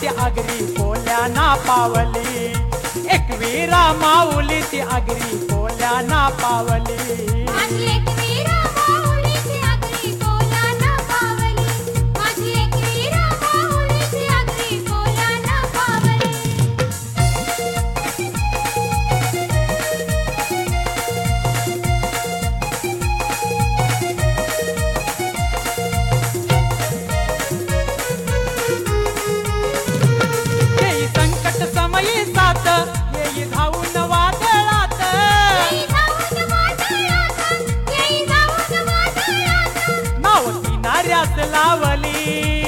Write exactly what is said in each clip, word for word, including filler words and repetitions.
आगरी कोल्या ना पावली, एकवीरा माऊली ती आगरी कोल्या ना पावली। माझी एकवीरा माऊली ती आगरी कोल्या ना पावली, माझी एकवीरा माऊली ती आगरी कोल्या ना पावली। येई संकट समयी साथ, येई धावून वादळात, येई धावून वादळात, येई धावून वादळात। नाव किनाऱ्यास लावली,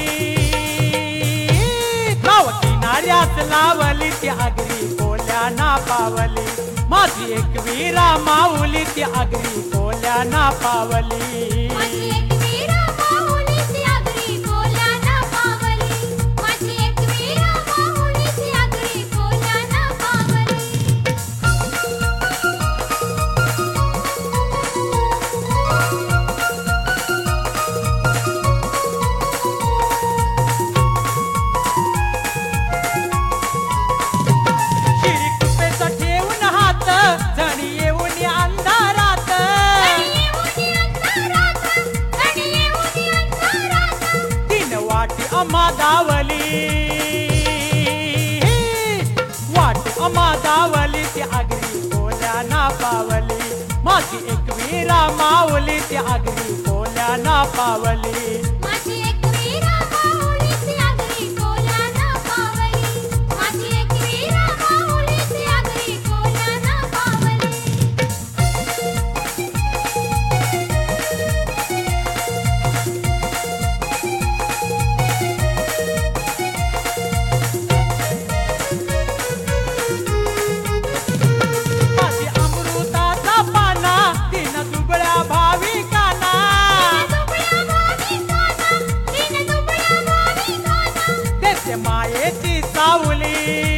नाव किनाऱ्यास लावली ती आगरी कोल्या ना पावली। माझी एकवीरा माऊली ती आगरी कोल्या ना पावली। माझी एकवीरा माऊली ती आगरी कोल्या ना पावली, माझी एकवीरा माऊली ती आगरी कोल्या ना पावली। शिरी कुपेचा ठेवून हात, जणी येऊन अंधारात, जणी येऊनी अंधारात, जणी येऊनी अंधारात। तीन वाटी अम्हा दावली, वाट अम्हा दावली ती आगरी कोल्या ना पावली। माझी एकवीरा माऊली ती आगरी कोल्या ना पावली। माझी एकवीरा माऊली ती आगरी कोल्या ना पावली, माझी एकवीरा माऊली ती आगरी कोल्या ना पावली। माझी अमृताचा पाना, तीन दुबळ्या भाविकांना, दुबळ्या भाविकांना, तीन दुबळ्या भाविकांना। देते मायेची सावली,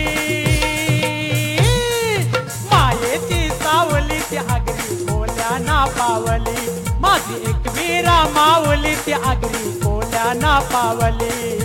मायेची सावली ती आगरी कोल्या ना पावली। माझी एकवीरा माऊली ती आगरी कोल्या ना पावली।